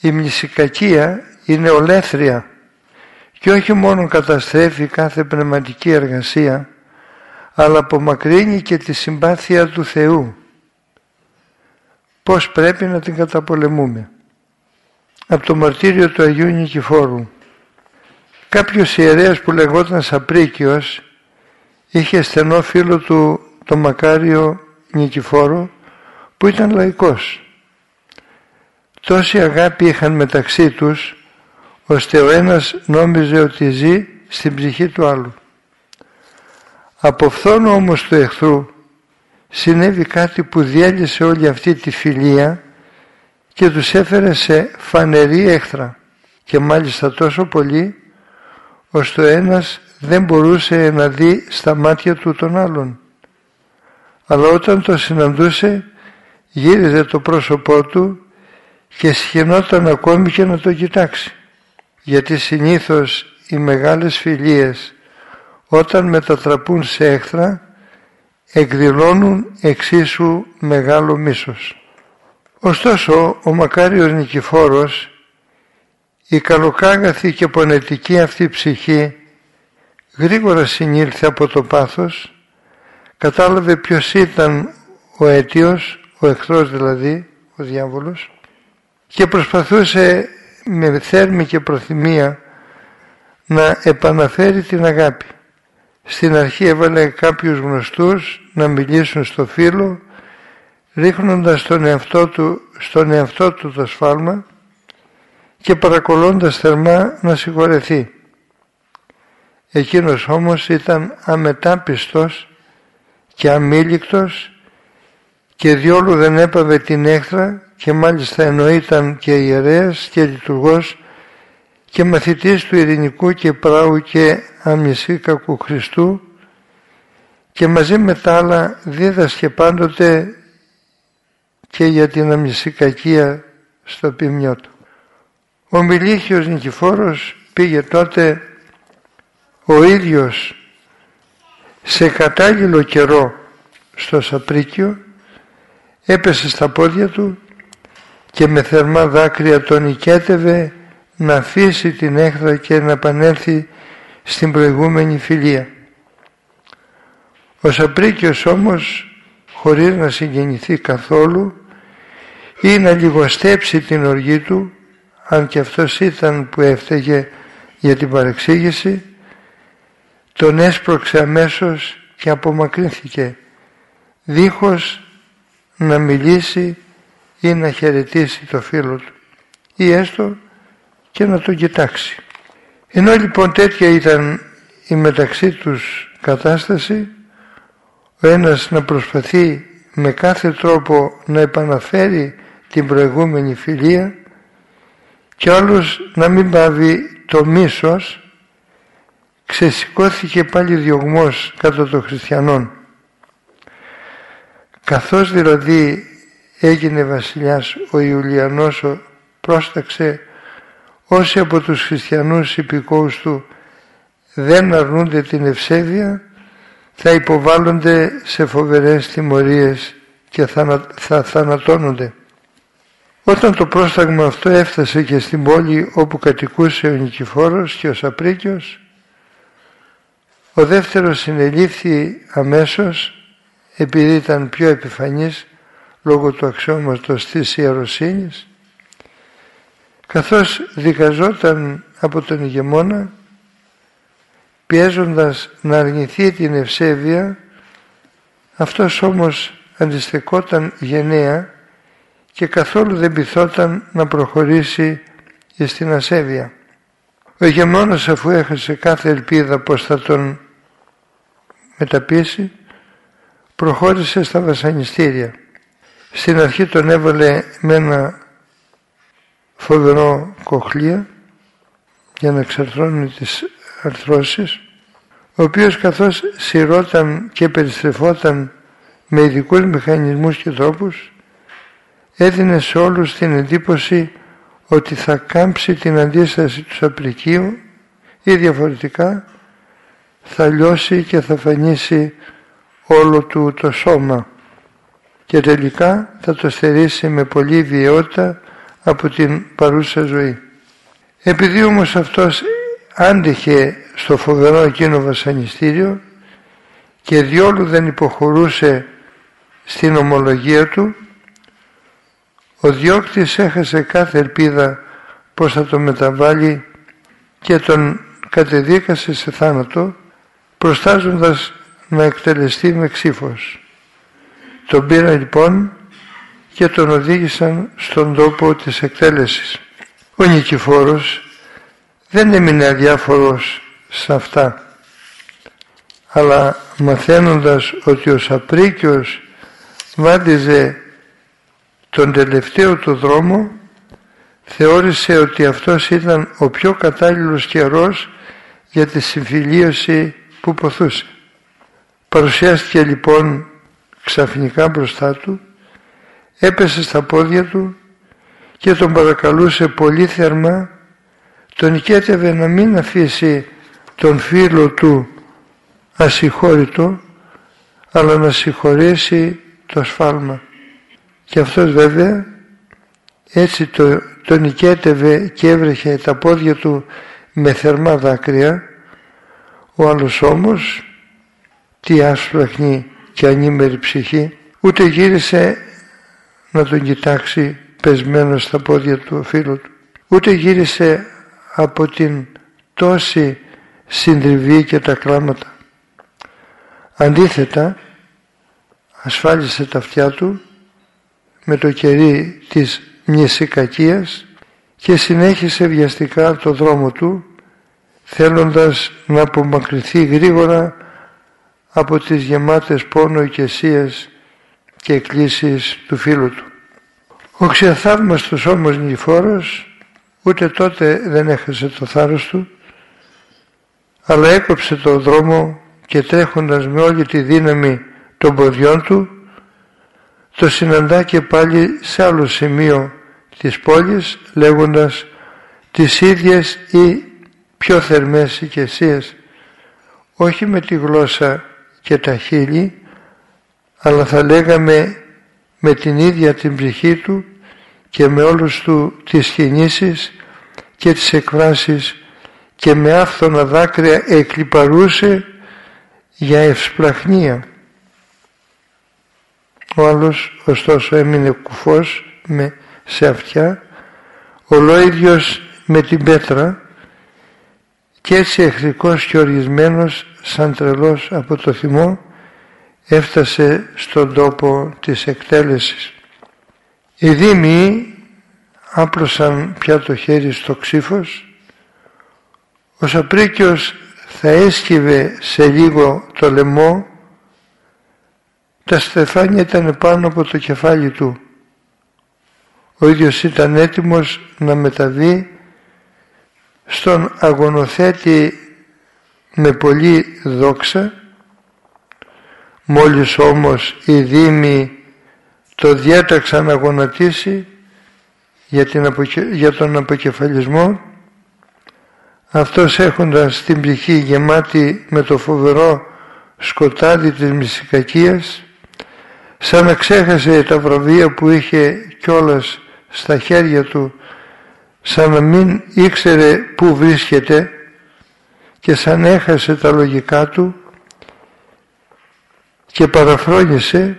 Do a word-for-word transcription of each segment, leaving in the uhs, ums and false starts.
Η μνησικακία είναι ολέθρια και όχι μόνο καταστρέφει κάθε πνευματική εργασία, αλλά απομακρύνει και τη συμπάθεια του Θεού. Πώς πρέπει να την καταπολεμούμε? Από το μαρτύριο του Αγίου Νικηφόρου. Κάποιος ιερέας που λεγόταν Σαπρίκιος είχε στενό φίλο του το μακάριο Νικηφόρο, που ήταν λαϊκός. Τόση αγάπη είχαν μεταξύ τους, ώστε ο ένας νόμιζε ότι ζει στην ψυχή του άλλου. Από φθόνο όμως του εχθρού συνέβη κάτι που διέλυσε όλη αυτή τη φιλία και τους έφερε σε φανερή έχθρα, και μάλιστα τόσο πολύ ώστε ο ένας δεν μπορούσε να δει στα μάτια του τον άλλον, αλλά όταν το συναντούσε γύριζε το πρόσωπό του και σχαινόταν ακόμη και να το κοιτάξει, γιατί συνήθως οι μεγάλες φιλίες όταν μετατραπούν σε έχθρα εκδηλώνουν εξίσου μεγάλο μίσος. Ωστόσο ο μακάριος Νικηφόρος, η καλοκάγαθη και πονετική αυτή ψυχή γρήγορα συνήλθε από το πάθος, κατάλαβε ποιος ήταν ο αίτιος, ο εχθρός δηλαδή, ο διάβολος, και προσπαθούσε με θέρμη και προθυμία να επαναφέρει την αγάπη. Στην αρχή έβαλε κάποιους γνωστούς να μιλήσουν στο φίλο, ρίχνοντας στον εαυτό του, στον εαυτό του το σφάλμα και παρακολώντας θερμά να συγχωρεθεί. Εκείνος όμως ήταν αμετάπιστος και αμήλικτος και διόλου δεν έπαβε την έχθρα, και μάλιστα ενώ ήταν και ιερέας και λειτουργός και μαθητής του ειρηνικού και πράου και αμνησίκακου Χριστού, και μαζί με τα άλλα δίδασκε πάντοτε και για την αμνησικακία στο ποιμνιό του. Ο Μιλίχιος Νικηφόρος πήγε τότε ο ίδιος σε κατάλληλο καιρό στο Σαπρίκιο, έπεσε στα πόδια του και με θερμά δάκρυα τον οικέτευε να αφήσει την έχθρα και να επανέλθει στην προηγούμενη φιλία. Ο Σαπρίκιος όμως, χωρίς να συγκινηθεί καθόλου ή να λιγοστέψει την οργή του, αν και αυτός ήταν που έφταιγε για την παρεξήγηση, τον έσπρωξε αμέσως και απομακρύνθηκε, δίχως να μιλήσει ή να χαιρετήσει το φίλο του, ή έστω και να τον κοιτάξει. Ενώ λοιπόν τέτοια ήταν η μεταξύ τους κατάσταση, ο ένας να προσπαθεί με κάθε τρόπο να επαναφέρει την προηγούμενη φιλία και ο άλλος να μην πάβει το μίσος, ξεσηκώθηκε πάλι διωγμός κατά των χριστιανών. Καθώς δηλαδή έγινε βασιλιάς ο Ιουλιανός, πρόσταξε όσοι από τους χριστιανούς υπηκόους του δεν αρνούνται την ευσέβεια, θα υποβάλλονται σε φοβερές τιμωρίες και θα, θα θανατώνονται. Όταν το πρόσταγμα αυτό έφτασε και στην πόλη όπου κατοικούσε ο Νικηφόρος και ο Σαπρίκιος, ο δεύτερος συνελήφθη αμέσως, επειδή ήταν πιο επιφανής λόγω του αξιώματος της ιεροσύνης. Καθώς δικαζόταν από τον ηγεμόνα, πιέζοντας να αρνηθεί την ευσέβεια, αυτός όμως αντιστεκόταν γενναία και καθόλου δεν πειθόταν να προχωρήσει στην ασέβεια. Ο ηγεμόνας, αφού έχασε κάθε ελπίδα πως θα τον μεταπίσει, προχώρησε στα βασανιστήρια. Στην αρχή τον έβαλε με ένα φοβερό κοχλία για να εξαρθρώνει τις αρθρώσεις, ο οποίος καθώς σειρώταν και περιστρεφόταν με ειδικούς μηχανισμούς και τρόπους, έδινε σε όλους την εντύπωση ότι θα κάμψει την αντίσταση του Σαπρικίου ή διαφορετικά θα λιώσει και θα φανίσει όλο του το σώμα και τελικά θα το στερήσει με πολλή βιαιότητα από την παρούσα ζωή. Επειδή όμως αυτός άντεχε στο φοβερό εκείνο βασανιστήριο και διόλου δεν υποχωρούσε στην ομολογία του, ο διώκτης έχασε κάθε ελπίδα πως θα τον μεταβάλει και τον κατεδίκασε σε θάνατο, προστάζοντας να εκτελεστεί με ξύφος. Τον πήραν λοιπόν και τον οδήγησαν στον τόπο της εκτέλεσης. Ο Νικηφόρος δεν έμεινε αδιάφορος σε αυτά, αλλά μαθαίνοντας ότι ο Σαπρίκιος βάδιζε τον τελευταίο του δρόμο, θεώρησε ότι αυτός ήταν ο πιο κατάλληλος καιρός για τη συμφιλίωση που ποθούσε. Παρουσιάστηκε λοιπόν ξαφνικά μπροστά του, έπεσε στα πόδια του και τον παρακαλούσε πολύ θερμά, τον οικέτευε να μην αφήσει τον φίλο του ασυγχώρητο, αλλά να συγχωρέσει το σφάλμα. Και αυτός βέβαια έτσι το, τον οικέτευε και έβρεχε τα πόδια του με θερμά δάκρυα. Ο άλλος όμως, τι άσπραχνη και ανήμερη ψυχή, ούτε γύρισε να τον κοιτάξει πεσμένο στα πόδια του ο φίλο του, ούτε γύρισε από την τόση συντριβή και τα κλάματα. Αντίθετα, ασφάλισε τα αυτιά του με το κερί της μνησικακίας και συνέχισε βιαστικά το δρόμο του, θέλοντας να απομακρυνθεί γρήγορα από τις γεμάτες πόνο οικεσίες και εκκλήσεις του φίλου του. Ο ξεθαύμαστος όμως Νικηφόρος ούτε τότε δεν έχασε το θάρρος του, αλλά έκοψε το δρόμο και τρέχοντας με όλη τη δύναμη των ποδιών του, το συναντά και πάλι σε άλλο σημείο της πόλης, λέγοντας τις ίδιες ή πιο θερμές οικεσίες, όχι με τη γλώσσα και τα χείλη, αλλά θα λέγαμε με την ίδια την ψυχή του και με όλους του τις κινήσεις και τις εκφράσεις, και με άφθονα δάκρυα εκλιπαρούσε για ευσπλαχνία. Ο άλλος ωστόσο έμεινε κουφός με, σε αυτιά, ολόιδιος με την πέτρα, και έτσι εχθρικός και οργισμένος σαν τρελός από το θυμό έφτασε στον τόπο της εκτέλεσης. Οι δήμοι άπλωσαν πια το χέρι στο ξύφος. Ο Σαπρίκιος θα έσκυβε σε λίγο το λαιμό, τα στεφάνια ήταν πάνω από το κεφάλι του. Ο ίδιος ήταν έτοιμος να μεταβεί στον αγωνοθέτη με πολλή δόξα. Μόλις όμως οι δήμοι το διέταξαν να γονατίσει για, την αποκε... για τον αποκεφαλισμό, αυτός έχοντας την ψυχή γεμάτη με το φοβερό σκοτάδι της μυσικακίας, σαν να ξέχασε τα βραβεία που είχε κιόλας στα χέρια του, σαν να μην ήξερε πού βρίσκεται και σαν έχασε τα λογικά του, και παραφρόνησε,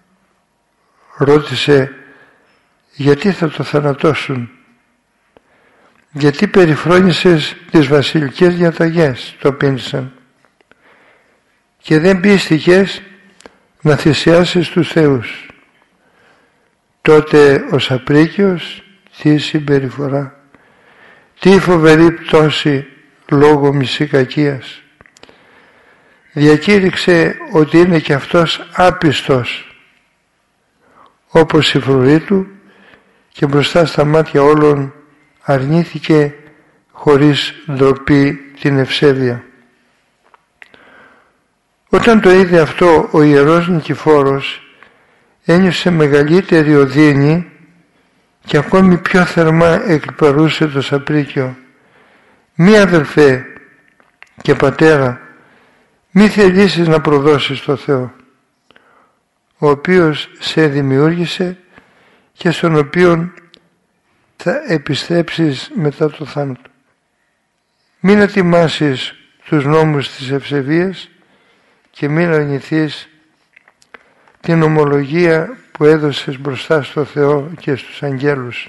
ρώτησε γιατί θα το θανατώσουν, γιατί περιφρόνησες τις βασιλικές διαταγές, το απήντησαν, και δεν πίστηκες να θυσιάσεις τους θεούς. Τότε ο Σαπρίκιος, τι συμπεριφορά, τι φοβερή πτώση λόγω μυσικακίας. Διακήρυξε ότι είναι και αυτός άπιστος όπως η φρουρή του, και μπροστά στα μάτια όλων αρνήθηκε χωρίς ντροπή την ευσέβεια. Όταν το είδε αυτό ο ιερός Νικηφόρος, ένιωσε μεγαλύτερη οδύνη και ακόμη πιο θερμά εκλιπαρούσε το Σαπρίκιο. «Μη αδελφέ και πατέρα, μη θελήσεις να προδώσεις το Θεό, ο οποίος σε δημιούργησε και στον οποίον θα επιστρέψεις μετά το θάνατο. Μην ετοιμάσεις τους νόμους της ευσεβίας και μην αρνηθείς την ομολογία που έδωσες μπροστά στο Θεό και στους αγγέλους.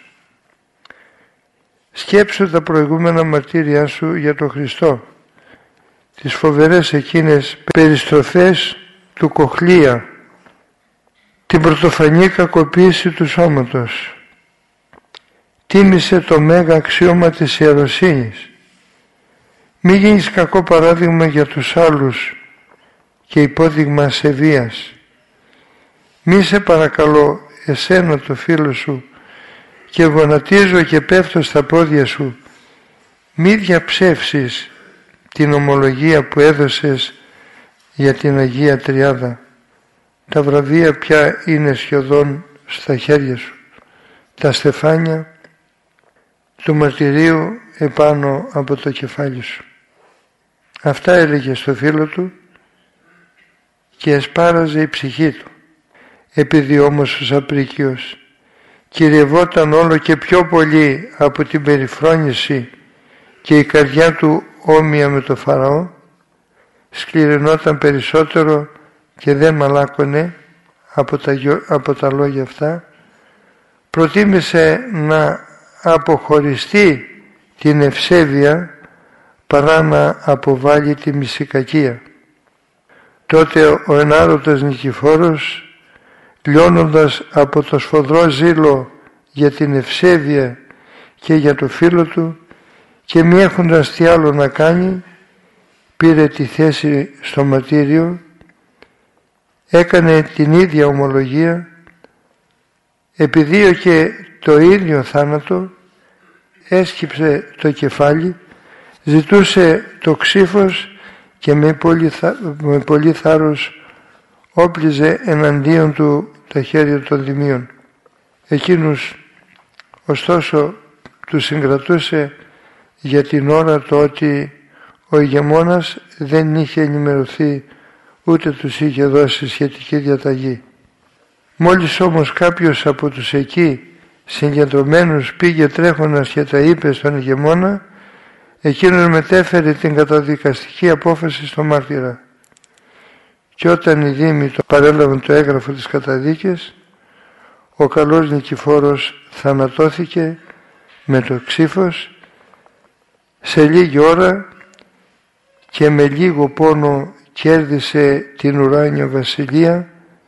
Σκέψου τα προηγούμενα μαρτύρια σου για τον Χριστό, τις φοβερές εκείνες περιστροφές του κοχλία, την πρωτοφανή κακοποίηση του σώματος. Τίμησε το μέγα αξίωμα της ιεροσύνης. Μη γίνεις κακό παράδειγμα για τους άλλους και υπόδειγμα ασεβίας. Μη σε παρακαλώ εσένα το φίλο σου και γονατίζω και πέφτω στα πόδια σου. Μη διαψεύσεις την ομολογία που έδωσες για την Αγία Τριάδα. Τα βραβεία πια είναι σχεδόν στα χέρια σου. Τα στεφάνια του μαρτυρίου επάνω από το κεφάλι σου. Αυτά έλεγε στο φίλο του και εσπάραζε η ψυχή του. Επειδή όμως ο Σαπρίκιος κυριευόταν όλο και πιο πολύ από την περιφρόνηση και η καρδιά του όμοια με το Φαραώ, σκληρινόταν περισσότερο και δεν μαλάκωνε από τα, από τα λόγια αυτά, προτίμησε να αποχωριστεί την ευσέβεια παρά να αποβάλει τη μυσικακία. Τότε ο ενάρωτος Νικηφόρος, λιώνοντας από το σφοδρό ζήλο για την ευσέβεια και για το φίλο του και μη έχοντας τι άλλο να κάνει, πήρε τη θέση στο μαρτύριο, έκανε την ίδια ομολογία, επιδίωκε το ίδιο θάνατο, έσκυψε το κεφάλι, ζητούσε το ξύφος και με πολύ, θά, με πολύ θάρρος όπλιζε εναντίον του τα χέρια των δημίων. Εκείνους ωστόσο τους συγκρατούσε για την ώρα το ότι ο ηγεμόνας δεν είχε ενημερωθεί ούτε τους είχε δώσει σχετική διαταγή. Μόλις όμως κάποιος από τους εκεί συγκεντρωμένους πήγε τρέχοντας και τα είπε στον ηγεμόνα, εκείνος μετέφερε την καταδικαστική απόφαση στο μάρτυρα. Και όταν οι δήμοι το παρέλαβαν το έγγραφο της καταδίκης, ο καλός Νικηφόρος θανατώθηκε με το ξύφος σε λίγη ώρα και με λίγο πόνο κέρδισε την ουράνια βασιλεία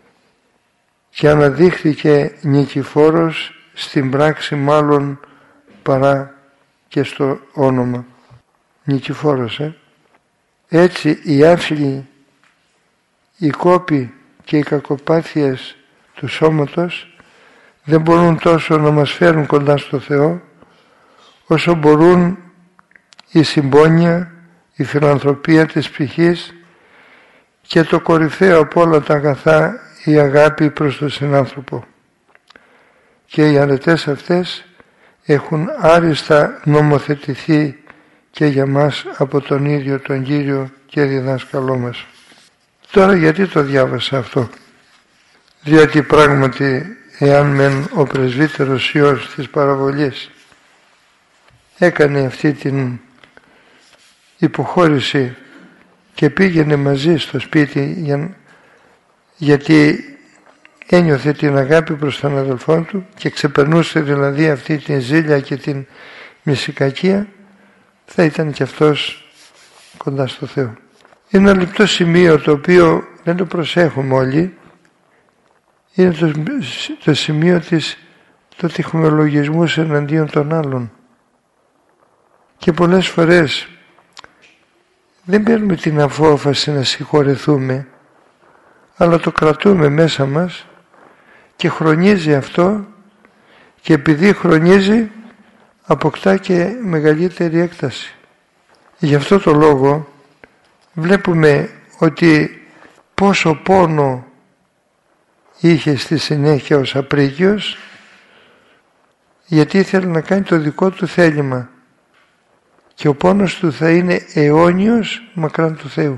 και αναδείχθηκε Νικηφόρος στην πράξη μάλλον παρά και στο όνομα. Νικηφόρος, ε. Έτσι οι άφλοι, οι κόποι και οι κακοπάθειες του σώματος δεν μπορούν τόσο να μας φέρουν κοντά στο Θεό όσο μπορούν η συμπόνια, η φιλανθρωπία της ψυχής και το κορυφαίο από όλα τα αγαθά, η αγάπη προς τον συνάνθρωπο. Και οι αρετές αυτές έχουν άριστα νομοθετηθεί και για μας από τον ίδιο τον Κύριο και διδάσκαλό μας. Τώρα γιατί το διάβασα αυτό? Διότι πράγματι εάν μεν ο πρεσβύτερος Υιός της παραβολής έκανε αυτή την υποχώρηση και πήγαινε μαζί στο σπίτι για, γιατί ένιωθε την αγάπη προς τον αδελφό του και ξεπερνούσε δηλαδή αυτή την ζήλια και την μυσικακία, θα ήταν και αυτός κοντά στο Θεό. Είναι ένα λεπτό σημείο το οποίο δεν το προσέχουμε όλοι, είναι το, το σημείο της το ότι έχουμε λογισμούς εναντίον των άλλων. Και πολλές φορές δεν παίρνουμε την απόφαση να συγχωρεθούμε, αλλά το κρατούμε μέσα μας και χρονίζει αυτό, και επειδή χρονίζει αποκτά και μεγαλύτερη έκταση. Γι' αυτό το λόγο βλέπουμε ότι πόσο πόνο είχε στη συνέχεια ο Σαπρίκιος, γιατί ήθελε να κάνει το δικό του θέλημα και ο πόνος του θα είναι αιώνιος μακράν του Θεού,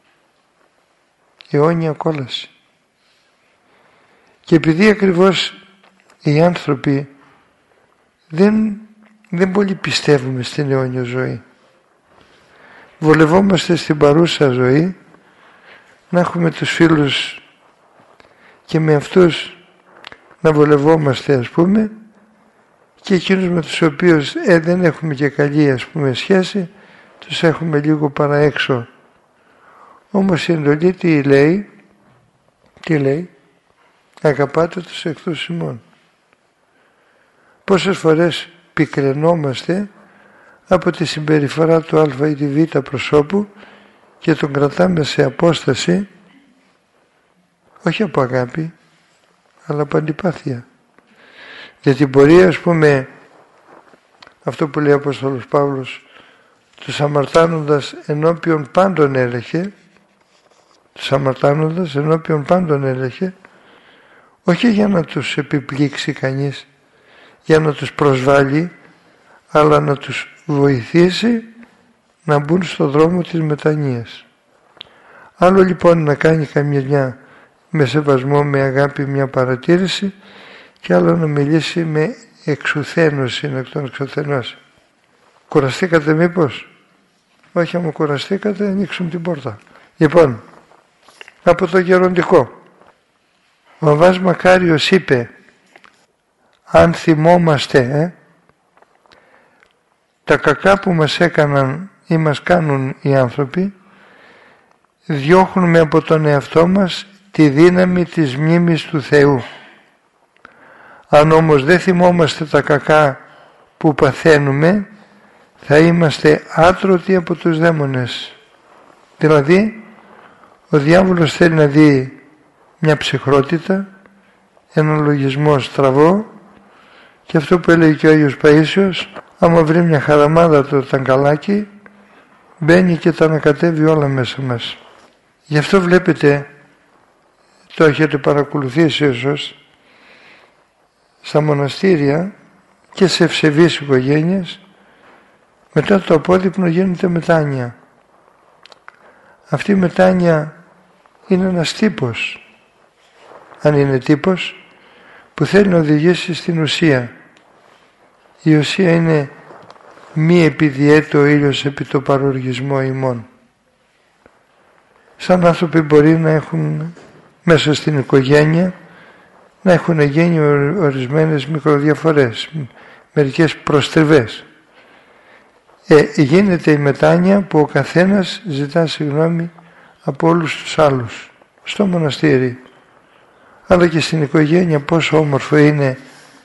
αιώνια κόλαση. Και επειδή ακριβώς οι άνθρωποι δεν, δεν πολύ πιστεύουμε στην αιώνια ζωή. Βολευόμαστε στην παρούσα ζωή να έχουμε τους φίλους και με αυτούς να βολευόμαστε, ας πούμε, και εκείνους με τους οποίους ε, δεν έχουμε και καλή, ας πούμε, σχέση, τους έχουμε λίγο παραέξω. Όμως η εντολή τι λέει, τι λέει, αγαπάτε τους εχθρούς ημών. Πόσες φορές πικραινόμαστε από τη συμπεριφορά του α ή τη β προσώπου και τον κρατάμε σε απόσταση, όχι από αγάπη, αλλά από αντιπάθεια. Γιατί μπορεί, ας πούμε, αυτό που λέει ο Απόστολος Παύλος, τους αμαρτάνοντας ενώπιον πάντων έλεγχε, τους αμαρτάνοντας ενώπιον πάντων έλεγχε, όχι για να τους επιπλήξει κανείς, για να τους προσβάλλει, αλλά να τους βοηθήσει να μπουν στο δρόμο της μετανοίας. Άλλο λοιπόν να κάνει καμιά με σεβασμό, με αγάπη μια παρατήρηση, και άλλο να μιλήσει με εξουθένωση, να τον εξουθενώσει. Κουραστήκατε μήπως? Όχι, άμα κουραστήκατε, ανοίξουν την πόρτα. Λοιπόν, από το γεροντικό. Ο Αββάς Μακάριος είπε, αν θυμόμαστε ε, τα κακά που μας έκαναν ή μας κάνουν οι άνθρωποι, διώχνουμε από τον εαυτό μας τη δύναμη της μνήμης του Θεού. Αν όμως δεν θυμόμαστε τα κακά που παθαίνουμε, θα είμαστε άτρωτοι από τους δαίμονες. Δηλαδή, ο διάβολος θέλει να δει μια ψυχρότητα, έναν λογισμό στραβό, και αυτό που έλεγε και ο Άγιος Παΐσιος, άμα βρει μια χαραμάδα το ταγκαλάκι, μπαίνει και τα ανακατεύει όλα μέσα μας. Γι' αυτό βλέπετε, το έχετε παρακολουθήσει ίσως, στα μοναστήρια και σε ευσεβείς οικογένειες, μετά το απόδειπνο γίνεται μετάνοια. Αυτή η μετάνοια είναι ένας τύπος, αν είναι τύπος, που θέλει να οδηγήσει στην ουσία. Η ουσία είναι μη επιδιέτω ο ήλιος επί το παροργισμό ημών. Σαν άνθρωποι μπορεί να έχουν μέσα στην οικογένεια να έχουν γίνει ορισμένες μικροδιαφορές, μερικές προστριβές. Ε, γίνεται η μετάνοια που ο καθένας ζητά συγγνώμη από όλους τους άλλους. Στο μοναστήρι, αλλά και στην οικογένεια, πόσο όμορφο είναι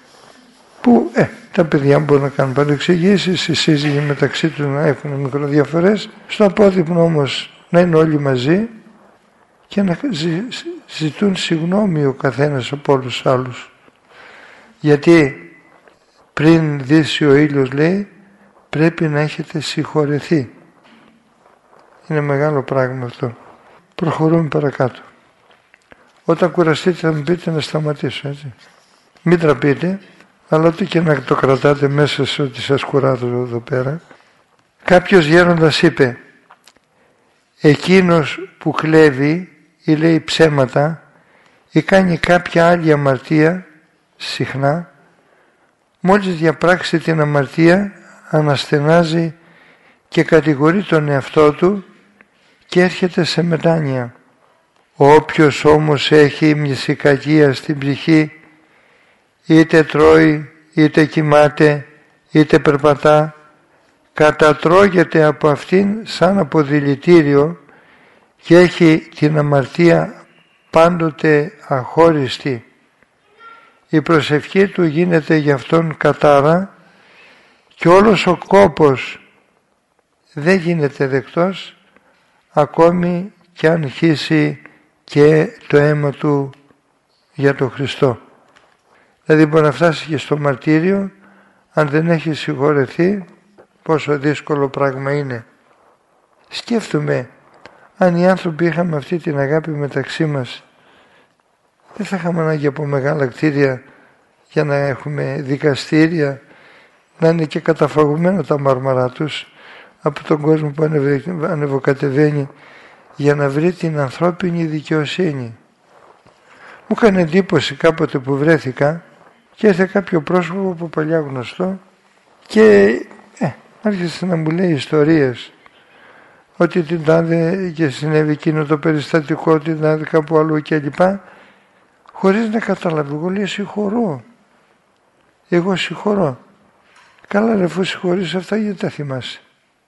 που ε, τα παιδιά μπορούν να κάνουν παρεξηγήσεις, οι σύζυγοι μεταξύ τους να έχουν μικροδιαφορές, στο απόδειπνο όμως να είναι όλοι μαζί και να ζη, ζητούν συγγνώμη ο καθένας από όλους τους άλλους. Γιατί πριν δύσει ο ήλιος, λέει, πρέπει να έχετε συγχωρεθεί. Είναι μεγάλο πράγμα αυτό. Προχωρούμε παρακάτω. Όταν κουραστείτε θα μου πείτε να σταματήσω, έτσι. Μην τραπείτε, αλλά ούτε και να το κρατάτε μέσα σε ότι σας κουράζω εδώ πέρα. Κάποιος γέροντας είπε, εκείνος που κλέβει ή λέει ψέματα ή κάνει κάποια άλλη αμαρτία συχνά, μόλις διαπράξει την αμαρτία αναστενάζει και κατηγορεί τον εαυτό του και έρχεται σε μετάνοια. Όποιος όμως έχει μνησικακία στην ψυχή, είτε τρώει, είτε κοιμάται, είτε περπατά, κατατρώγεται από αυτήν σαν από δηλητήριο και έχει την αμαρτία πάντοτε αχώριστη. Η προσευχή του γίνεται για αυτόν κατάρα και όλος ο κόπος δεν γίνεται δεκτός, ακόμη και αν χύσει και το αίμα του για τον Χριστό. Δηλαδή μπορεί να φτάσει και στο μαρτύριο, αν δεν έχει συγχωρεθεί, πόσο δύσκολο πράγμα είναι. Σκέφτομαι, αν οι άνθρωποι είχαμε αυτή την αγάπη μεταξύ μας, δεν θα είχαμε ανάγκη από μεγάλα κτίρια για να έχουμε δικαστήρια, να είναι και καταφαγωμένα τα μάρμαρά τους από τον κόσμο που ανεβοκατεβαίνει για να βρει την ανθρώπινη δικαιοσύνη. Μου έκανε εντύπωση κάποτε που βρέθηκα και ήρθε κάποιο πρόσωπο από παλιά γνωστό και ε, άρχισε να μου λέει ιστορίες ότι την τάδε και συνέβη εκείνο το περιστατικό, την τάδε κάπου αλλού κλπ. Χωρίς να καταλάβει. Εγώ λέει συγχωρώ. Εγώ συγχωρώ. Καλά ρε, αφού συγχωρείς αυτά, γιατί τα θυμάσαι?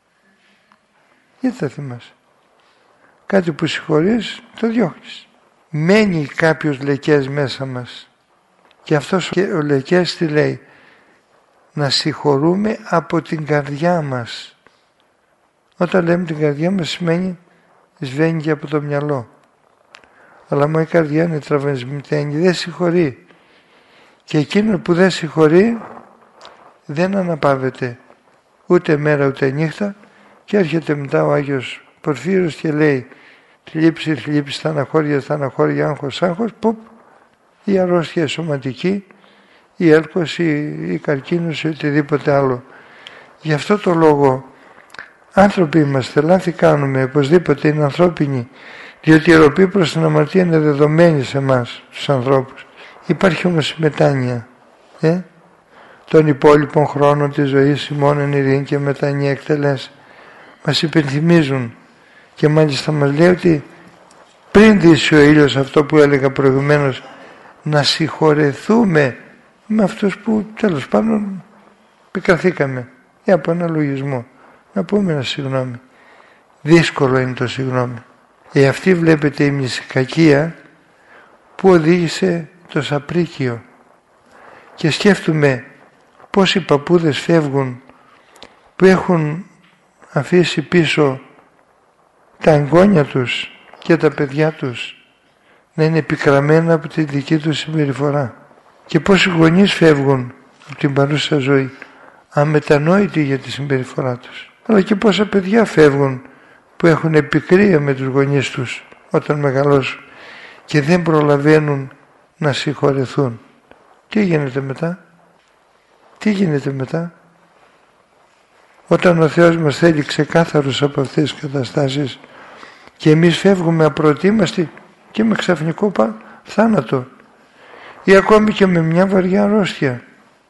Γιατί τα θυμάσαι? Κάτι που συγχωρείς το διώχνεις. Μένει κάποιος λεκές μέσα μας. Και αυτός ο λεκές τι λέει? Να συγχωρούμε από την καρδιά μας. Όταν λέμε την καρδιά μας σημαίνει σβαίνει και από το μυαλό. Αλλά μα η καρδιά είναι τραυματισμένη, δεν συγχωρεί. Και εκείνο που δεν συγχωρεί δεν αναπαύεται ούτε μέρα ούτε νύχτα και έρχεται μετά ο Άγιος Πορφύρος και λέει θλίψη, θλίψη, στεναχώρια, στεναχώρια, άγχος, άγχος, πουπ, η αρρώστια σωματική, η έλκωση, η καρκίνωση, οτιδήποτε άλλο. Γι' αυτό το λόγο άνθρωποι είμαστε, λάθη κάνουμε, οπωσδήποτε είναι ανθρώπινοι, διότι η ροπή προς την αμαρτία είναι δεδομένη σε εμάς, τους ανθρώπους. Υπάρχει όμως η μετάνοια, ε? των υπόλοιπων χρόνων της ζωής ημών εν ειρήνη και μετάνοια εκτελές. Μας υπενθυμίζουν και μάλιστα μας λέει ότι πριν δύσει ο ήλιος, αυτό που έλεγα προηγουμένως, να συγχωρεθούμε με αυτούς που τέλος πάντων πικραθήκαμε ή από ένα λογισμό. Να πούμε ένα συγγνώμη. Δύσκολο είναι το συγγνώμη. Ε, αυτή βλέπετε η μνησικακία που οδήγησε το σαπρίκιο. Και σκέφτομαι πόσοι παππούδες φεύγουν που έχουν αφήσει πίσω τα εγγόνια τους και τα παιδιά τους να είναι πικραμένα από τη δική τους συμπεριφορά. Και πόσοι γονείς φεύγουν από την παρούσα ζωή αμετανόητοι για τη συμπεριφορά τους. Αλλά και πόσα παιδιά φεύγουν που έχουν επικρία με τους γονείς τους όταν μεγαλώσουν και δεν προλαβαίνουν να συγχωρεθούν. Τι γίνεται μετά? Τι γίνεται μετά? Όταν ο Θεός μας θέλει ξεκάθαρους από αυτές τις καταστάσεις και εμείς φεύγουμε απροετοίμαστοι και με ξαφνικό θάνατο ή ακόμη και με μια βαριά αρρώστια.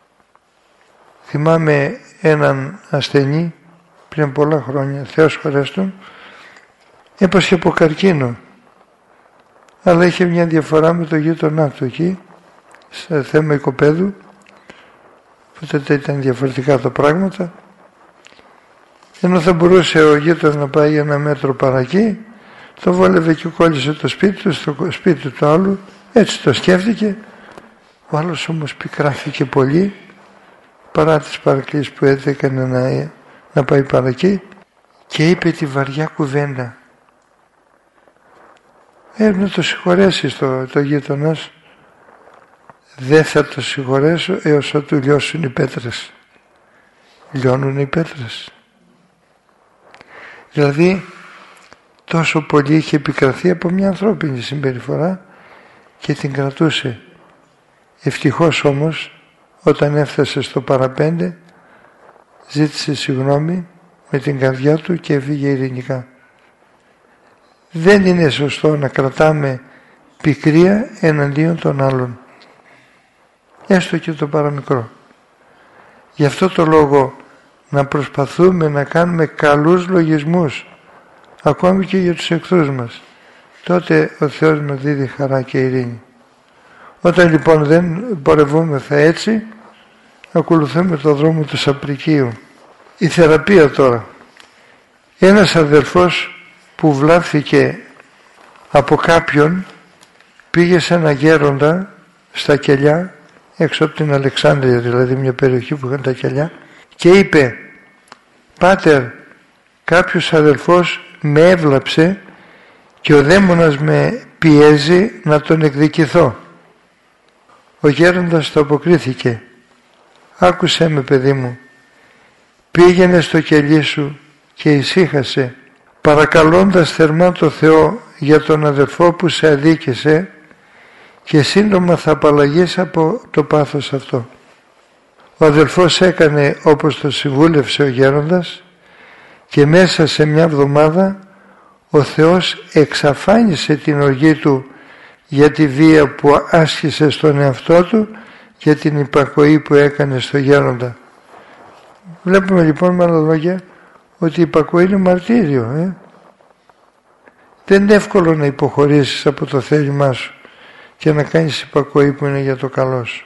Θυμάμαι έναν ασθενή πριν πολλά χρόνια, Θεός χωρέστον, έπασε από καρκίνο, αλλά είχε μια διαφορά με το γείτονά του εκεί σε θέμα οικοπαίδου, οπότε ήταν διαφορετικά τα πράγματα. Ενώ θα μπορούσε ο γείτονας να πάει ένα μέτρο παρακεί, το βόλευε και κόλλησε το σπίτι του στο σπίτι του άλλου, έτσι το σκέφτηκε. Ο άλλος όμως πικράθηκε πολύ παρά τις παρακλήσεις που έκανε να, να πάει παρακεί και είπε τη βαριά κουβέντα. Ε, να το συγχωρέσεις το, το γείτονας. Δεν θα το συγχωρέσω έως ότου λιώσουν οι πέτρες. Λιώνουν οι πέτρες. Δηλαδή τόσο πολύ είχε επικραθεί από μια ανθρώπινη συμπεριφορά και την κρατούσε. Ευτυχώς όμως όταν έφτασε στο παραπέντε ζήτησε συγγνώμη με την καρδιά του και έφυγε ειρηνικά. Δεν είναι σωστό να κρατάμε πικρία εναντίον των άλλων, έστω και το παραμικρό. Γι' αυτό το λόγο να προσπαθούμε να κάνουμε καλούς λογισμούς ακόμη και για τους εχθρούς μας. Τότε ο Θεός μας δίδει χαρά και ειρήνη. Όταν λοιπόν δεν πορευόμεθα έτσι, ακολουθούμε το δρόμο του σαπρικίου. Η θεραπεία τώρα. Ένας αδελφός που βλάφθηκε από κάποιον πήγε σε ένα γέροντα στα κελιά, έξω από την Αλεξάνδρεια, δηλαδή μια περιοχή που είχαν τα κελιά, και είπε: «Πάτερ, κάποιος αδελφός με έβλαψε και ο δαίμονας με πιέζει να τον εκδικηθώ». Ο γέροντας το αποκρίθηκε: «Άκουσέ με, παιδί μου, πήγαινε στο κελί σου και ησύχασε, παρακαλώντας θερμά το Θεό για τον αδελφό που σε αδίκησε, και σύντομα θα απαλλαγείς από το πάθος αυτό». Ο αδελφός έκανε όπως το συμβούλευσε ο γέροντας και μέσα σε μια εβδομάδα ο Θεός εξαφάνισε την οργή του για τη βία που άσκησε στον εαυτό του και την υπακοή που έκανε στο γέροντα. Βλέπουμε λοιπόν με άλλα λόγια ότι η υπακοή είναι μαρτύριο. Ε? Δεν είναι εύκολο να υποχωρήσεις από το θέλημά σου και να κάνεις υπακοή που είναι για το καλό σου.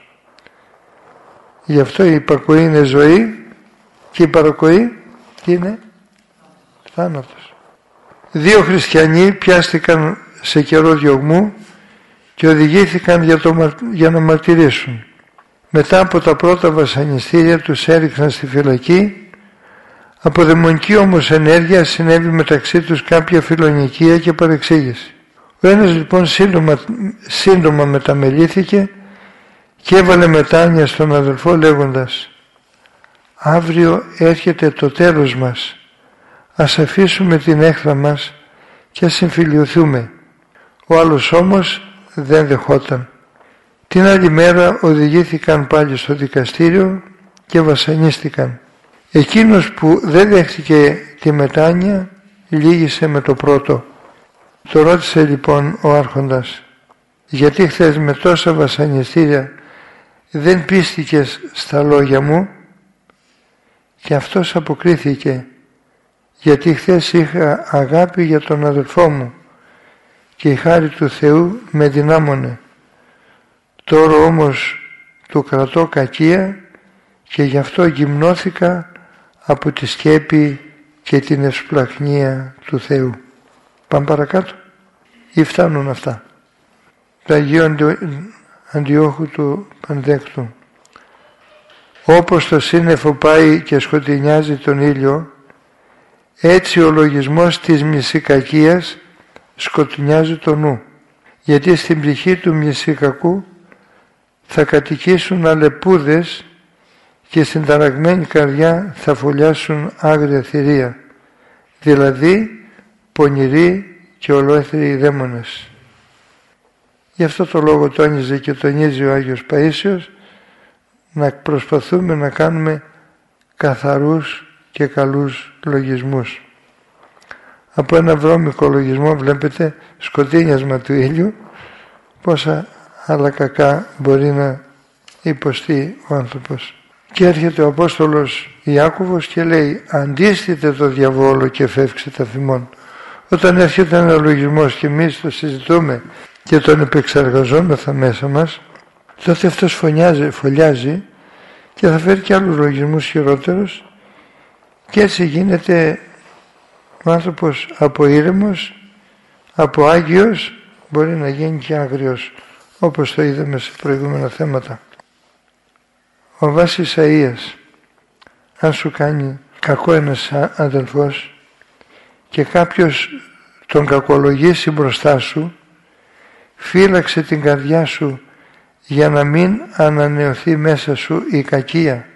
Γι' αυτό η υπακοή είναι ζωή και η παρακοή είναι θάνατος. Δύο χριστιανοί πιάστηκαν σε καιρό διωγμού και οδηγήθηκαν για, το, για να μαρτυρήσουν. Μετά από τα πρώτα βασανιστήρια τους έριξαν στη φυλακή. Από δαιμονική όμως ενέργεια συνέβη μεταξύ τους κάποια φιλονικία και παρεξήγηση. Ο ένας λοιπόν σύντομα, σύντομα μεταμελήθηκε και έβαλε μετάνοια στον αδελφό λέγοντας «Αύριο έρχεται το τέλος μας. Ας αφήσουμε την έχθρα μας και ας συμφιλιωθούμε». Ο άλλος όμως δεν δεχόταν. Την άλλη μέρα οδηγήθηκαν πάλι στο δικαστήριο και βασανίστηκαν. Εκείνος που δεν δέχτηκε τη μετάνοια λύγησε με το πρώτο. Το ρώτησε λοιπόν ο άρχοντας «Γιατί χθες με τόσα βασανιστήρια δεν πίστηκες στα λόγια μου?» Και αυτός αποκρίθηκε «Γιατί χθες είχα αγάπη για τον αδελφό μου και η χάρη του Θεού με δυνάμωνε. Τώρα όμως του κρατώ κακία και γι' αυτό γυμνώθηκα από τη σκέπη και την ευσπλαχνία του Θεού». Πάμε παρακάτω ή φτάνουν αυτά? Το Αγίου Αντιόχου του Πανδέκτου. Όπως το σύννεφο πάει και σκοτεινιάζει τον ήλιο, έτσι ο λογισμός της μυσικακίας σκοτεινιάζει το νου, γιατί στην ψυχή του μυσικακού θα κατοικήσουν αλεπούδες και στην ταραγμένη καρδιά θα φωλιάσουν άγρια θηρία, δηλαδή πονηροί και ολόθεροι δαίμονες. Γι' αυτό το λόγο τόνιζε και τονίζει ο Άγιος Παΐσιος να προσπαθούμε να κάνουμε καθαρούς και καλούς λογισμούς. Από ένα βρώμικο λογισμό βλέπετε σκοτείνιασμα του ήλιου πόσα άλλα κακά μπορεί να υποστεί ο άνθρωπος. Και έρχεται ο Απόστολος Ιάκωβος και λέει «Αντίστητε το διαβόλο και φεύξετε αφημών». Όταν έρχεται ένα λογισμός και εμείς το συζητούμε και τον επεξεργαζόμεθα μέσα μας, τότε αυτός φωνιάζει, φωλιάζει και θα φέρει και άλλους λογισμούς χειρότερους και έτσι γίνεται ο άνθρωπος από ήρεμος, από άγιος, μπορεί να γίνει και άγριος, όπως το είδαμε σε προηγούμενα θέματα. Ο Βάσης Ισαΐας, αν σου κάνει κακό ένας αδελφός και κάποιος τον κακολογήσει μπροστά σου, φύλαξε την καρδιά σου για να μην ανανεωθεί μέσα σου η κακία.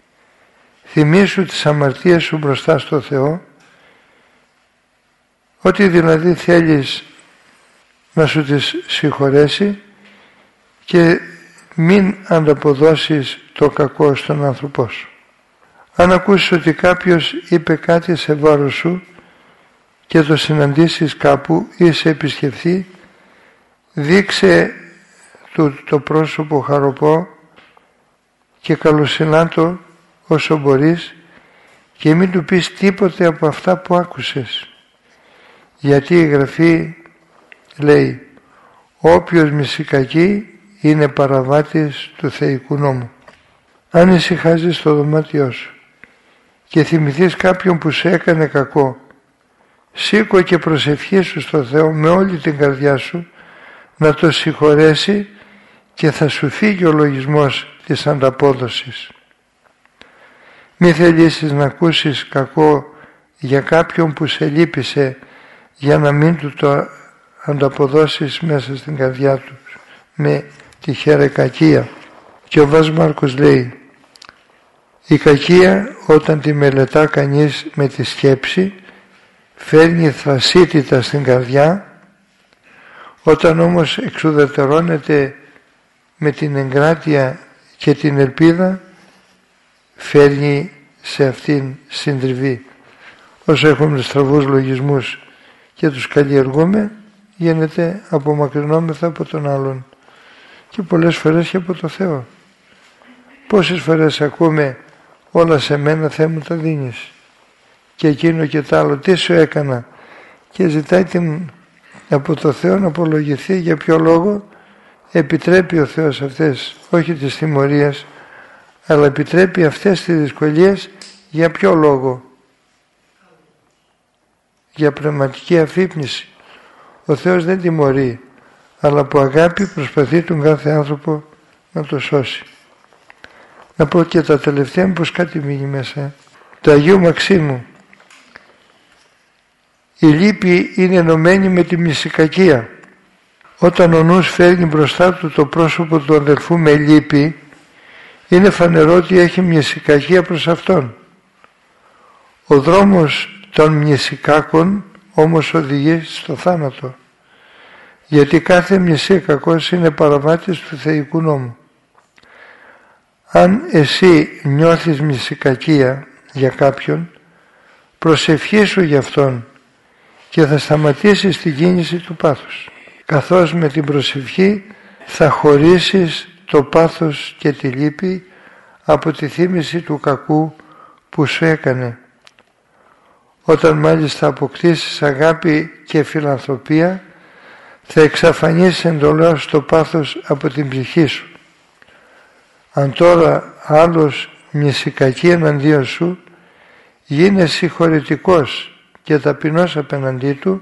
Θυμήσου τις αμαρτίες σου μπροστά στο Θεό, ότι δηλαδή θέλεις να σου τις συγχωρέσει και μην ανταποδώσεις το κακό στον άνθρωπό σου. Αν ακούσεις ότι κάποιος είπε κάτι σε βάρος σου και το συναντήσεις κάπου ή σε επισκεφθεί, δείξε του το πρόσωπο χαροπό και καλοσυνά το όσο μπορείς και μην του πεις τίποτε από αυτά που άκουσες. Γιατί η Γραφή λέει «Όποιος μυσικακεί είναι παραβάτης του θεϊκού νόμου». Αν ησυχάζεις στο δωμάτιό σου και θυμηθείς κάποιον που σε έκανε κακό, σήκω και προσευχήσου στο Θεό με όλη την καρδιά σου να το συγχωρέσει και θα σου φύγει ο λογισμός της ανταπόδοσης. Μη θελήσεις να ακούσεις κακό για κάποιον που σε λύπησε για να μην του το ανταποδώσεις μέσα στην καρδιά του με τυχαία κακία. Και ο Βάς Μάρκος λέει «Η κακία όταν τη μελετά κανείς με τη σκέψη φέρνει θρασίτητα στην καρδιά, όταν όμως εξουδετερώνεται με την εγκράτεια και την ελπίδα φέρνει σε αυτήν συντριβή». Όσο έχουμε στραβούς λογισμούς και τους καλλιεργούμε, γίνεται απομακρυνόμεθα από τον άλλον και πολλές φορές και από το Θεό. Πόσες φορές ακούμε όλα σε μένα, Θεέ μου τα δίνεις, και εκείνο και τ' άλλο, τι σου έκανα, και ζητάει την, από το Θεό να απολογηθεί. Για ποιο λόγο? Επιτρέπει ο Θεός αυτές, όχι τις τιμωρίες, αλλά επιτρέπει αυτές τις δυσκολίες. Για ποιο λόγο? Για πνευματική αφύπνιση. Ο Θεός δεν τιμωρεί, αλλά από αγάπη προσπαθεί τον κάθε άνθρωπο να το σώσει. Να πω και τα τελευταία, πως κάτι μείνει μέσα. Το Αγίου Μαξίμου. Η λύπη είναι ενωμένη με τη μνησικακία. Όταν ο νους φέρνει μπροστά του το πρόσωπο του αδελφού με λύπη, είναι φανερό ότι έχει μνησικακία προς αυτόν. Ο δρόμος των μνησικάκων όμως οδηγεί στο θάνατο, γιατί κάθε μνησίκακος είναι παραβάτης του θεϊκού νόμου. Αν εσύ νιώθεις μνησικακία για κάποιον, προσευχήσου για αυτόν και θα σταματήσεις την κίνηση του πάθους, καθώς με την προσευχή θα χωρίσεις το πάθος και τη λύπη από τη θύμηση του κακού που σου έκανε. Όταν μάλιστα αποκτήσεις αγάπη και φιλανθρωπία, θα εξαφανίσεις εντολώς το πάθος από την ψυχή σου. Αν τώρα άλλος μνησικακεί εναντίον σου, γίνε συγχωρητικός και ταπεινός απέναντί του,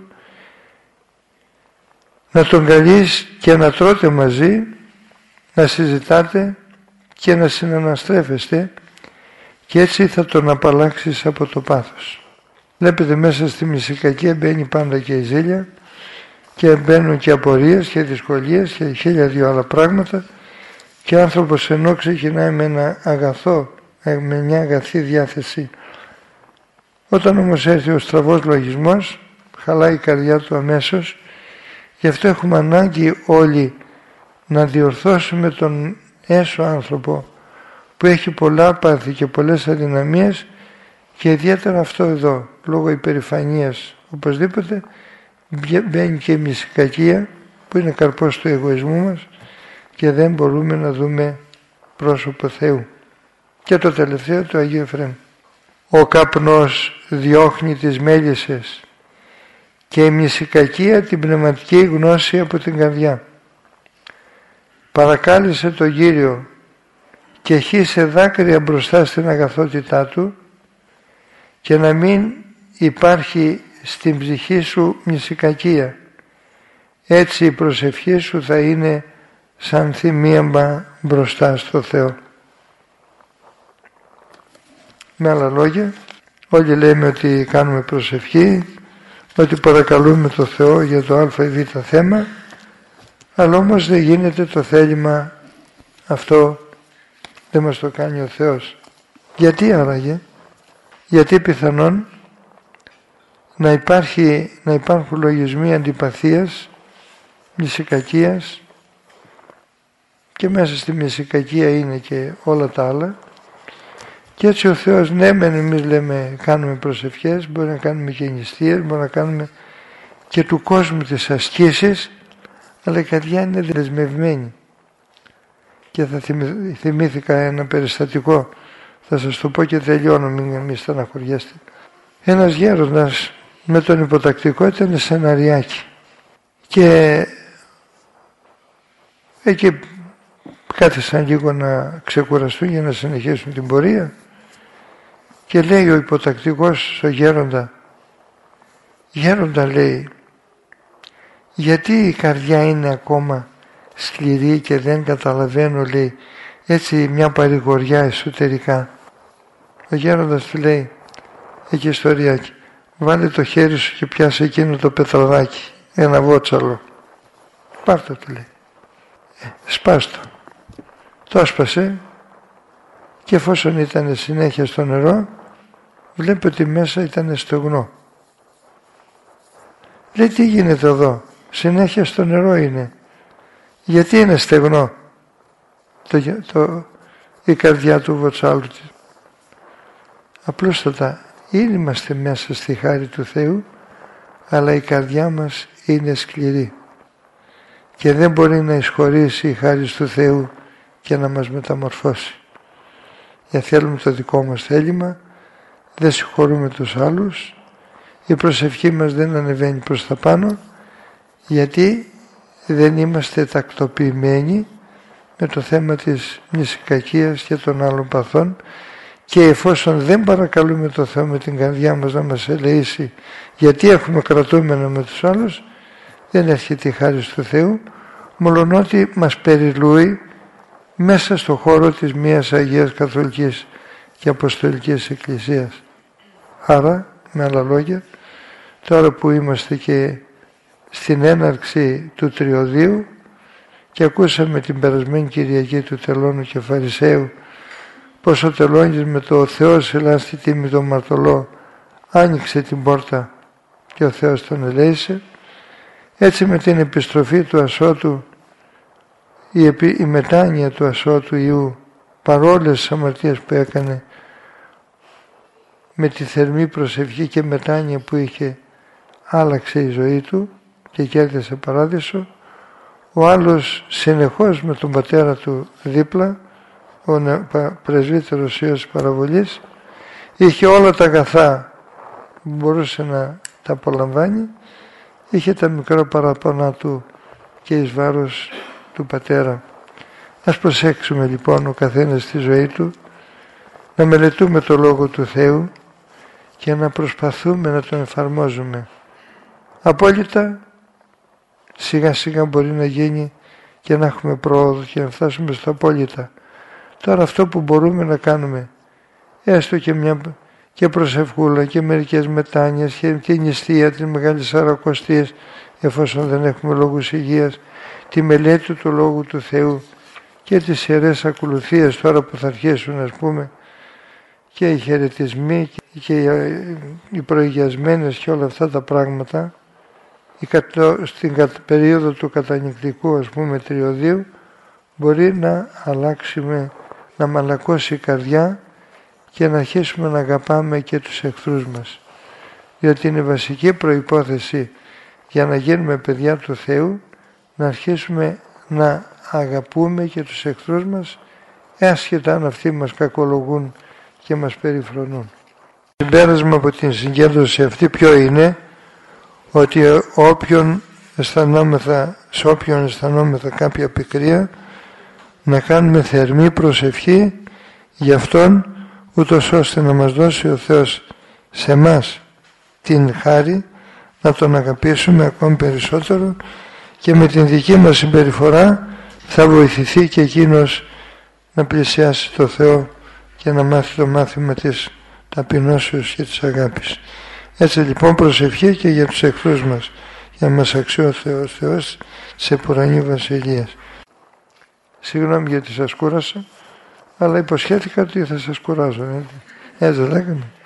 να τον καλείς και να τρώτε μαζί, να συζητάτε και να συναναστρέφεστε, και έτσι θα τον απαλλάξεις από το πάθος. Βλέπετε, μέσα στη μνησικακία μπαίνει πάντα και η ζήλια, και μπαίνουν και απορίες και δυσκολίες και χίλια δύο άλλα πράγματα, και ο άνθρωπος ενώ ξεκινάει με ένα αγαθό, με μια αγαθή διάθεση, όταν όμως έρθει ο στραβός λογισμός, χαλάει η καρδιά του αμέσως. Γι' αυτό έχουμε ανάγκη όλοι να διορθώσουμε τον έσω άνθρωπο που έχει πολλά πάθη και πολλές αδυναμίες, και ιδιαίτερα αυτό εδώ, λόγω υπερηφανίας οπωσδήποτε μπαίνει και η μνησικακία, που είναι καρπός του εγωισμού μας, και δεν μπορούμε να δούμε πρόσωπο Θεού. Και το τελευταίο, το Αγίου Εφραίμ. Ο καπνός διώχνει τις μέλισσες και η μνησικακία την πνευματική γνώση από την καρδιά. Παρακάλεσε τον Κύριο και χύσε δάκρυα μπροστά στην αγαθότητά Του, και να μην υπάρχει στην ψυχή σου μνησικακία. Έτσι η προσευχή σου θα είναι σαν θυμίαμα μπροστά στο Θεό. Με άλλα λόγια, όλοι λέμε ότι κάνουμε προσευχή, ότι παρακαλούμε το Θεό για το α ή β θέμα, αλλά όμως δεν γίνεται το θέλημα αυτό, δεν μας το κάνει ο Θεός. Γιατί άραγε? Γιατί πιθανόν να, υπάρχει, να υπάρχουν λογισμοί αντιπαθίας, μνησικακίας, και μέσα στη μνησικακία είναι και όλα τα άλλα, και έτσι ο Θεός, ναι μεν εμείς λέμε κάνουμε προσευχές, μπορεί να κάνουμε και νηστείες, μπορεί να κάνουμε και του κόσμου τις ασκήσεις, αλλά η καρδιά είναι δεσμευμένη. Και θα θυμήθηκα ένα περιστατικό, θα σας το πω και τελειώνω, μην, μην στεναχωριέστε. Ένας γέροντας με τον υποτακτικό ήταν σε Ναριάκι, και εκεί κάθισαν λίγο να ξεκουραστούν για να συνεχίσουν την πορεία, και λέει ο υποτακτικός στο γέροντα, «Γέροντα», λέει, «γιατί η καρδιά είναι ακόμα σκληρή και δεν καταλαβαίνω», λέει, «έτσι μια παρηγοριά εσωτερικά». Ο γέροντας του λέει, εκεί στο Ριάκι, «Βάλε το χέρι σου και πιάσε εκείνο το πετραδάκι, ένα βότσαλο, πάρ' του», λέει, ε, «σπάστο». Το άσπασε, και εφόσον ήταν συνέχεια στο νερό, βλέπει ότι μέσα ήταν στεγνό. Λέει, «Τι γίνεται εδώ? Συνέχεια στο νερό είναι. Γιατί είναι στεγνό το, το, η καρδιά του βοτσάλου?» Απλούστατα, είμαστε μέσα στη χάρη του Θεού, αλλά η καρδιά μας είναι σκληρή, και δεν μπορεί να εισχωρήσει η χάρη του Θεού και να μας μεταμορφώσει. γιατί θέλουμε το δικό μας θέλημα, δεν συγχωρούμε τους άλλους, η προσευχή μας δεν ανεβαίνει προς τα πάνω, γιατί δεν είμαστε τακτοποιημένοι με το θέμα της μνησικακίας και των άλλων παθών, και εφόσον δεν παρακαλούμε το Θεό με την καρδιά μας να μας ελεήσει, γιατί έχουμε κρατούμενο με τους άλλους, δεν έρχεται η χάρη του Θεού, μολονότι μας περιλούει μέσα στο χώρο της μίας Αγίας Καθολικής και Αποστολικής Εκκλησίας. Άρα, με άλλα λόγια, τώρα που είμαστε και στην έναρξη του Τριωδίου και ακούσαμε την περασμένη Κυριακή του Τελώνου και Φαρισαίου πως ο Τελώνης με το «Ο Θεός ελά στη τίμη των μαρτωλό» άνοιξε την πόρτα και ο Θεός τον ελέησε, έτσι με την επιστροφή του ασώτου, η, επί, η μετάνοια του ασώτου Ιού, παρόλες τις αμαρτίες που έκανε, με τη θερμή προσευχή και μετάνοια που είχε, άλλαξε η ζωή του και κέρδισε παράδεισο. Ο άλλος συνεχώς με τον πατέρα του δίπλα, ο πρεσβύτερος Υιός Παραβολής, είχε όλα τα αγαθά που μπορούσε να τα απολαμβάνει, είχε τα μικρά παραπονά του και εις βάρος του πατέρα. Ας προσέξουμε λοιπόν ο καθένας στη ζωή του, να μελετούμε το Λόγο του Θεού και να προσπαθούμε να τον εφαρμόζουμε. Απόλυτα σιγά σιγά μπορεί να γίνει και να έχουμε πρόοδο και να φτάσουμε στο απόλυτα. Τώρα αυτό που μπορούμε να κάνουμε, έστω και μια και προσευχούλα και μερικές μετάνοιες και την νηστεία, τις Μεγάλες Σαρακοστίες, εφόσον δεν έχουμε λόγους υγείας, τη μελέτη του Λόγου του Θεού και τις ιερές ακολουθίες τώρα που θα αρχίσουν, ας πούμε, και οι χαιρετισμοί και οι προηγιασμένες και όλα αυτά τα πράγματα, στην περίοδο του κατανυκτικού, ας πούμε, τριωδίου, μπορεί να αλλάξουμε, να μαλακώσει η καρδιά και να αρχίσουμε να αγαπάμε και τους εχθρούς μας. Διότι είναι βασική προϋπόθεση για να γίνουμε παιδιά του Θεού, να αρχίσουμε να αγαπούμε και τους εχθρούς μας, άσχετα αν αυτοί μας κακολογούν και μας περιφρονούν. Το συμπέρασμα από την συγκέντρωση αυτή ποιο είναι? Ότι όποιον αισθανόμεθα, σε όποιον αισθανόμεθα κάποια πικρία, να κάνουμε θερμή προσευχή για Αυτόν, ούτως ώστε να μας δώσει ο Θεός σε μας την χάρη να Τον αγαπήσουμε ακόμη περισσότερο, και με την δική μας συμπεριφορά θα βοηθηθεί και εκείνος να πλησιάσει το Θεό και να μάθει το μάθημα της ταπεινώσεως και της αγάπης. Έτσι λοιπόν προσευχή και για τους εχθρούς μας, για να μας αξιώσει ο Θεός, Θεός της επουρανή βασιλείας. Συγγνώμη γιατί σας κούρασα, αλλά υποσχέθηκα ότι θα σας κουράζω. Έτσι δεν λέγαμε?